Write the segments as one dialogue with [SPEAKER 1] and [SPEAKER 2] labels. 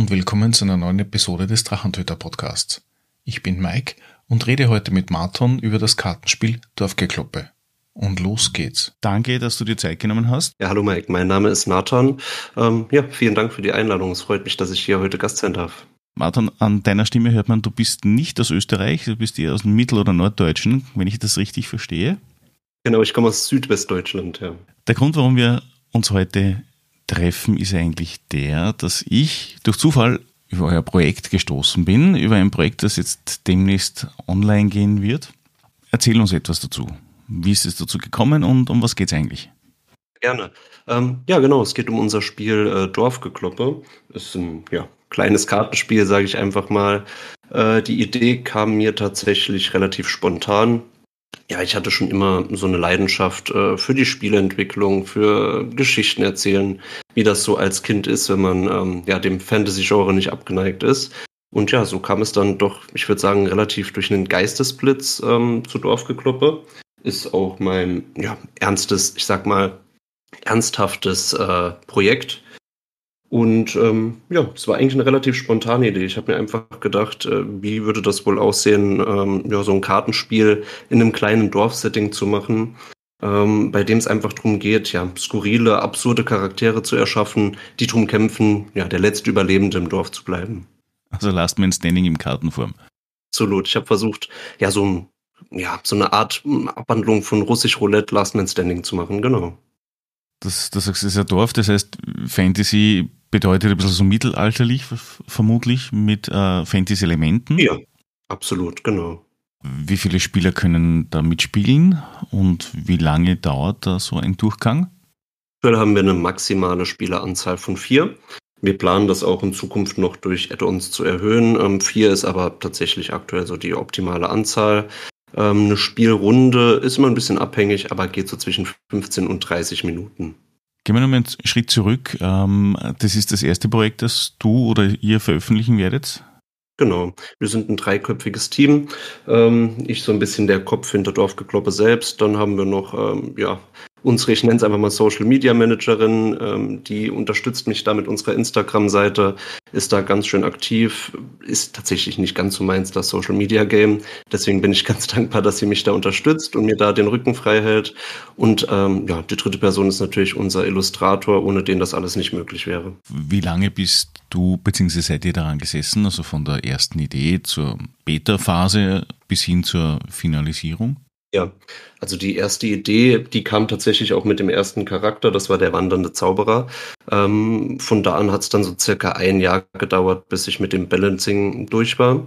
[SPEAKER 1] und willkommen zu einer neuen Episode des Drachentöter-Podcasts. Ich bin Mike und rede heute mit Marton über das Kartenspiel Dorfgekloppe. Und los geht's. Danke, dass du dir Zeit genommen hast.
[SPEAKER 2] Ja, hallo Mike, mein Name ist Marton. Vielen Dank für die Einladung. Es freut mich, dass ich hier heute Gast sein darf.
[SPEAKER 1] Marton, an deiner Stimme hört man, du bist nicht aus Österreich, du bist eher aus dem Mittel- oder Norddeutschen, wenn ich das richtig verstehe.
[SPEAKER 2] Genau, ich komme aus Südwestdeutschland, ja.
[SPEAKER 1] Der Grund, warum wir uns heute treffen, ist eigentlich der, dass ich durch Zufall über euer Projekt gestoßen bin, über ein Projekt, das jetzt demnächst online gehen wird. Erzähl uns etwas dazu. Wie ist es dazu gekommen und um was geht's eigentlich?
[SPEAKER 2] Gerne. Genau, es geht um unser Spiel Dorfgekloppe. Ist ein kleines Kartenspiel, sage ich einfach mal. Die Idee kam mir tatsächlich relativ spontan. Ja, ich hatte schon immer so eine Leidenschaft für die Spieleentwicklung, für Geschichten erzählen, wie das so als Kind ist, wenn man dem Fantasy-Genre nicht abgeneigt ist. Und ja, so kam es dann doch, ich würde sagen, relativ durch einen Geistesblitz zu Dorfgekloppe. Ist auch mein ernsthaftes Projekt. Und es war eigentlich eine relativ spontane Idee. Ich habe mir einfach gedacht, wie würde das wohl aussehen, so ein Kartenspiel in einem kleinen Dorfsetting zu machen, bei dem es einfach darum geht, skurrile, absurde Charaktere zu erschaffen, die darum kämpfen, der letzte Überlebende im Dorf zu bleiben.
[SPEAKER 1] Also Last Man Standing in Kartenform.
[SPEAKER 2] Absolut. Ich habe versucht, so eine Art Abwandlung von Russisch Roulette Last Man Standing zu machen, genau.
[SPEAKER 1] Das ist ein Dorf, das heißt Fantasy bedeutet ein bisschen so mittelalterlich, vermutlich, mit Fantasy-Elementen.
[SPEAKER 2] Ja, absolut, genau.
[SPEAKER 1] Wie viele Spieler können da mitspielen und wie lange dauert da so ein Durchgang?
[SPEAKER 2] Aktuell haben wir eine maximale Spieleranzahl von 4. Wir planen das auch in Zukunft noch durch Add-ons zu erhöhen. 4 ist aber tatsächlich aktuell so die optimale Anzahl. Eine Spielrunde ist immer ein bisschen abhängig, aber geht so zwischen 15 und 30 Minuten.
[SPEAKER 1] Gehen wir nochmal einen Schritt zurück. Das ist das erste Projekt, das du oder ihr veröffentlichen werdet?
[SPEAKER 2] Genau. Wir sind ein 3-köpfiges Team. Ich so ein bisschen der Kopf hinter Dorfgekloppe selbst. Dann haben wir noch unsere, ich nenne es einfach mal Social Media Managerin, die unterstützt mich da mit unserer Instagram-Seite, ist da ganz schön aktiv, ist tatsächlich nicht ganz so meins, das Social Media Game. Deswegen bin ich ganz dankbar, dass sie mich da unterstützt und mir da den Rücken frei hält. Und die dritte Person ist natürlich unser Illustrator, ohne den das alles nicht möglich wäre.
[SPEAKER 1] Wie lange bist du bzw. seid ihr daran gesessen, also von der ersten Idee zur Beta-Phase bis hin zur Finalisierung?
[SPEAKER 2] Ja, also die erste Idee, die kam tatsächlich auch mit dem ersten Charakter, das war der wandernde Zauberer. Von da an hat es dann so circa 1 Jahr gedauert, bis ich mit dem Balancing durch war.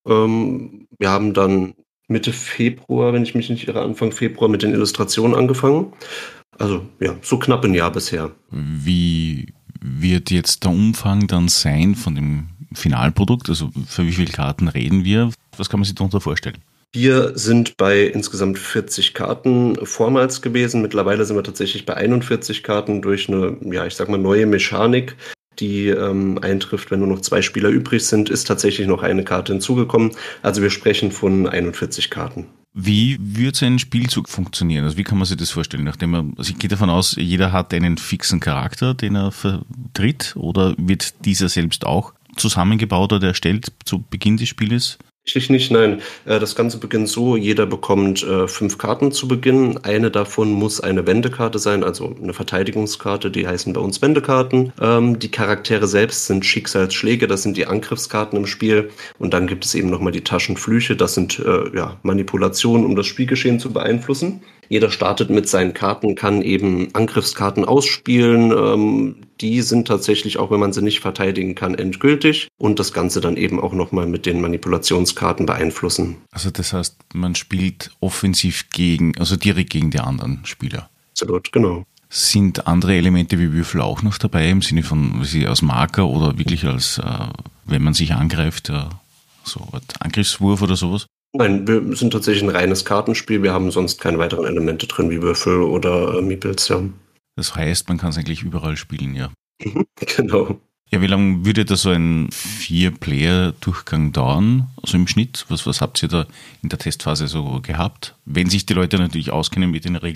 [SPEAKER 2] Wir haben dann Mitte Februar, wenn ich mich nicht irre, Anfang Februar mit den Illustrationen angefangen. Also so knapp 1 Jahr bisher.
[SPEAKER 1] Wie wird jetzt der Umfang dann sein von dem Finalprodukt? Also für wie viele Karten reden wir? Was kann man sich darunter vorstellen?
[SPEAKER 2] Wir sind bei insgesamt 40 Karten vormals gewesen. Mittlerweile sind wir tatsächlich bei 41 Karten durch eine, neue Mechanik, die eintrifft, wenn nur noch 2 Spieler übrig sind, ist tatsächlich noch eine Karte hinzugekommen. Also wir sprechen von 41 Karten.
[SPEAKER 1] Wie wird so ein Spielzug funktionieren? Also wie kann man sich das vorstellen? Ich gehe davon aus, jeder hat einen fixen Charakter, den er vertritt, oder wird dieser selbst auch zusammengebaut oder erstellt zu Beginn des Spieles?
[SPEAKER 2] Tatsächlich nicht, nein. Das Ganze beginnt so, jeder bekommt 5 Karten zu Beginn. Eine davon muss eine Wendekarte sein, also eine Verteidigungskarte, die heißen bei uns Wendekarten. Die Charaktere selbst sind Schicksalsschläge, das sind die Angriffskarten im Spiel. Und dann gibt es eben nochmal die Taschenflüche, das sind Manipulationen, um das Spielgeschehen zu beeinflussen. Jeder startet mit seinen Karten, kann eben Angriffskarten ausspielen. Die sind tatsächlich, auch wenn man sie nicht verteidigen kann, endgültig. Und das Ganze dann eben auch nochmal mit den Manipulationskarten beeinflussen.
[SPEAKER 1] Also das heißt, man spielt offensiv direkt gegen die anderen Spieler.
[SPEAKER 2] Absolut, genau.
[SPEAKER 1] Sind andere Elemente wie Würfel auch noch dabei, im Sinne von sie als Marker oder wirklich als, wenn man sich angreift, so ein Angriffswurf oder sowas?
[SPEAKER 2] Nein, wir sind tatsächlich ein reines Kartenspiel. Wir haben sonst keine weiteren Elemente drin, wie Würfel oder Meeples, ja.
[SPEAKER 1] Das heißt, man kann es eigentlich überall spielen, ja.
[SPEAKER 2] Genau.
[SPEAKER 1] Ja, wie lange würde da so ein 4-Player-Durchgang dauern, also im Schnitt? Was habt ihr da in der Testphase so gehabt? Wenn sich die Leute natürlich auskennen mit den Regeln.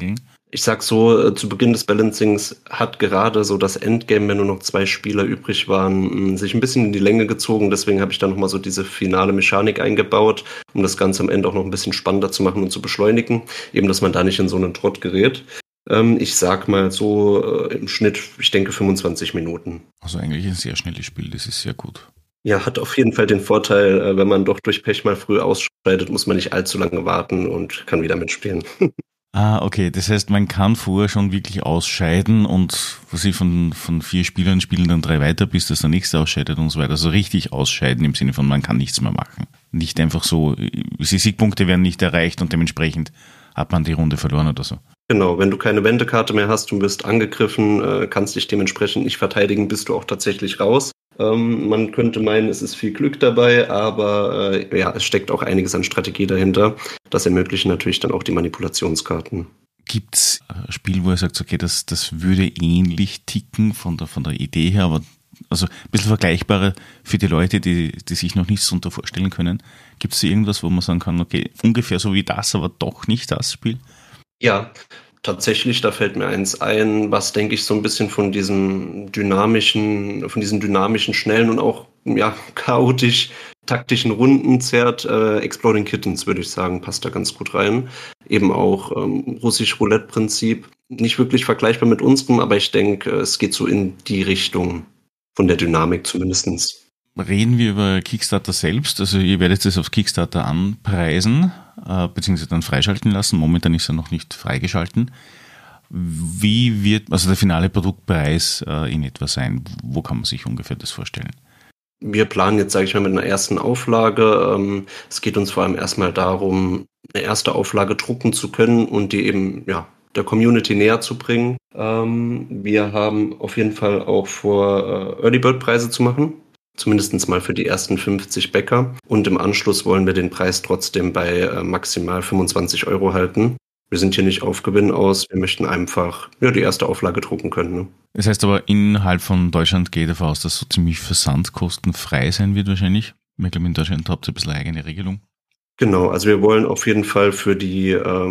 [SPEAKER 2] Ich sag so, zu Beginn des Balancings hat gerade so das Endgame, wenn nur noch 2 Spieler übrig waren, sich ein bisschen in die Länge gezogen. Deswegen habe ich da nochmal so diese finale Mechanik eingebaut, um das Ganze am Ende auch noch ein bisschen spannender zu machen und zu beschleunigen. Eben, dass man da nicht in so einen Trott gerät. Ich sag mal so im Schnitt, ich denke 25 Minuten.
[SPEAKER 1] Also eigentlich ein sehr schnelles Spiel, das ist sehr gut.
[SPEAKER 2] Ja, hat auf jeden Fall den Vorteil, wenn man doch durch Pech mal früh ausscheidet, muss man nicht allzu lange warten und kann wieder mitspielen.
[SPEAKER 1] Ah, okay. Das heißt, man kann vorher schon wirklich ausscheiden und was ich von 4 Spielern spielen dann 3 weiter, bis das der nächste ausscheidet und so weiter. Also richtig ausscheiden im Sinne von, man kann nichts mehr machen. Nicht einfach so, die Siegpunkte werden nicht erreicht und dementsprechend hat man die Runde verloren oder so.
[SPEAKER 2] Genau, wenn du keine Wendekarte mehr hast und wirst angegriffen, kannst dich dementsprechend nicht verteidigen, bist du auch tatsächlich raus. Man könnte meinen, es ist viel Glück dabei, aber ja, es steckt auch einiges an Strategie dahinter. Das ermöglichen natürlich dann auch die Manipulationskarten.
[SPEAKER 1] Gibt's ein Spiel, wo ihr sagt, okay, das würde ähnlich ticken von der Idee her, aber also ein bisschen vergleichbarer für die Leute, die sich noch nichts darunter vorstellen können. Gibt's da irgendwas, wo man sagen kann, okay, ungefähr so wie das, aber doch nicht das Spiel?
[SPEAKER 2] Ja, tatsächlich, da fällt mir eins ein, was, denke ich, so ein bisschen von diesen dynamischen, schnellen und auch ja, chaotisch taktischen Runden zerrt. Exploding Kittens, würde ich sagen, passt da ganz gut rein. Eben auch russisch Roulette-Prinzip. Nicht wirklich vergleichbar mit unserem, aber ich denke, es geht so in die Richtung von der Dynamik zumindestens.
[SPEAKER 1] Reden wir über Kickstarter selbst, also ihr werdet es auf Kickstarter anpreisen, beziehungsweise dann freischalten lassen. Momentan ist er noch nicht freigeschalten. Wie wird also der finale Produktpreis in etwa sein? Wo kann man sich ungefähr das vorstellen?
[SPEAKER 2] Wir planen jetzt, sage ich mal, mit einer ersten Auflage. Es geht uns vor allem erstmal darum, eine erste Auflage drucken zu können und die eben ja, der Community näher zu bringen. Wir haben auf jeden Fall auch vor, Early Bird Preise zu machen. Zumindest mal für die ersten 50 Bäcker. Und im Anschluss wollen wir den Preis trotzdem bei maximal 25 € halten. Wir sind hier nicht auf Gewinn aus. Wir möchten einfach ja, die erste Auflage drucken können. Ne?
[SPEAKER 1] Das heißt aber, innerhalb von Deutschland geht davon aus, dass so ziemlich versandkostenfrei sein wird wahrscheinlich. Ich glaube, in Deutschland habt ihr ein bisschen eine eigene Regelung.
[SPEAKER 2] Genau, also wir wollen auf jeden Fall für die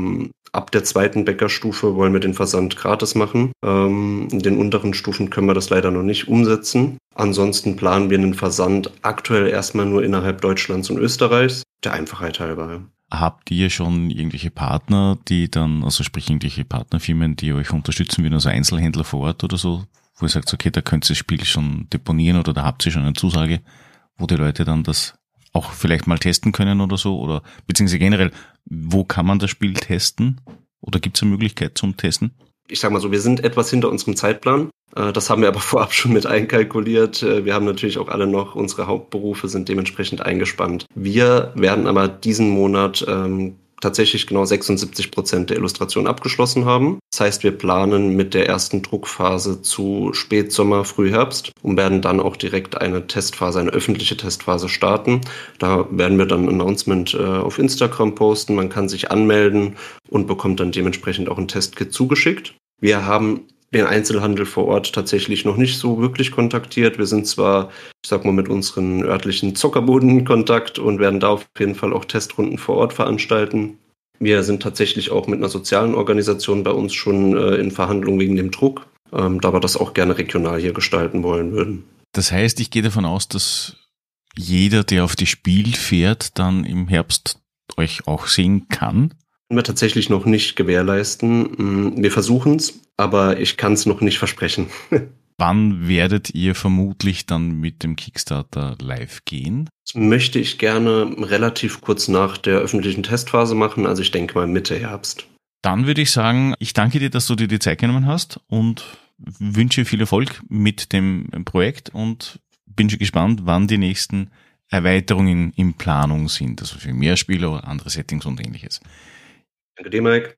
[SPEAKER 2] ab der 2. Bäckerstufe wollen wir den Versand gratis machen. In den unteren Stufen können wir das leider noch nicht umsetzen. Ansonsten planen wir einen Versand aktuell erstmal nur innerhalb Deutschlands und Österreichs, der Einfachheit halber. Ja.
[SPEAKER 1] Habt ihr schon irgendwelche Partner, die dann, also sprich irgendwelche Partnerfirmen, die euch unterstützen würden, also Einzelhändler vor Ort oder so, wo ihr sagt, okay, da könnt ihr das Spiel schon deponieren oder da habt ihr schon eine Zusage, wo die Leute dann das auch vielleicht mal testen können oder so, oder beziehungsweise generell, wo kann man das Spiel testen? Oder gibt es eine Möglichkeit zum Testen?
[SPEAKER 2] Ich sag mal so, wir sind etwas hinter unserem Zeitplan. Das haben wir aber vorab schon mit einkalkuliert. Wir haben natürlich auch alle noch, unsere Hauptberufe sind dementsprechend eingespannt. Wir werden aber diesen Monat tatsächlich genau 76% der Illustrationen abgeschlossen haben. Das heißt, wir planen mit der ersten Druckphase zu Spätsommer, Frühherbst und werden dann auch direkt eine Testphase, eine öffentliche Testphase starten. Da werden wir dann ein Announcement auf Instagram posten. Man kann sich anmelden und bekommt dann dementsprechend auch ein Testkit zugeschickt. Wir haben den Einzelhandel vor Ort tatsächlich noch nicht so wirklich kontaktiert. Wir sind zwar, ich sag mal, mit unseren örtlichen Zockerbuden in Kontakt und werden da auf jeden Fall auch Testrunden vor Ort veranstalten. Wir sind tatsächlich auch mit einer sozialen Organisation bei uns schon in Verhandlungen wegen dem Druck, da wir das auch gerne regional hier gestalten wollen würden.
[SPEAKER 1] Das heißt, ich gehe davon aus, dass jeder, der auf die Spiel fährt, dann im Herbst euch auch sehen kann.
[SPEAKER 2] Können wir tatsächlich noch nicht gewährleisten. Wir versuchen es, aber ich kann es noch nicht versprechen.
[SPEAKER 1] Wann werdet ihr vermutlich dann mit dem Kickstarter live gehen?
[SPEAKER 2] Das möchte ich gerne relativ kurz nach der öffentlichen Testphase machen, also ich denke mal Mitte Herbst.
[SPEAKER 1] Dann würde ich sagen, ich danke dir, dass du dir die Zeit genommen hast und wünsche viel Erfolg mit dem Projekt und bin schon gespannt, wann die nächsten Erweiterungen in Planung sind, also für mehr Spieler oder andere Settings und ähnliches.
[SPEAKER 2] Danke dir, Mike.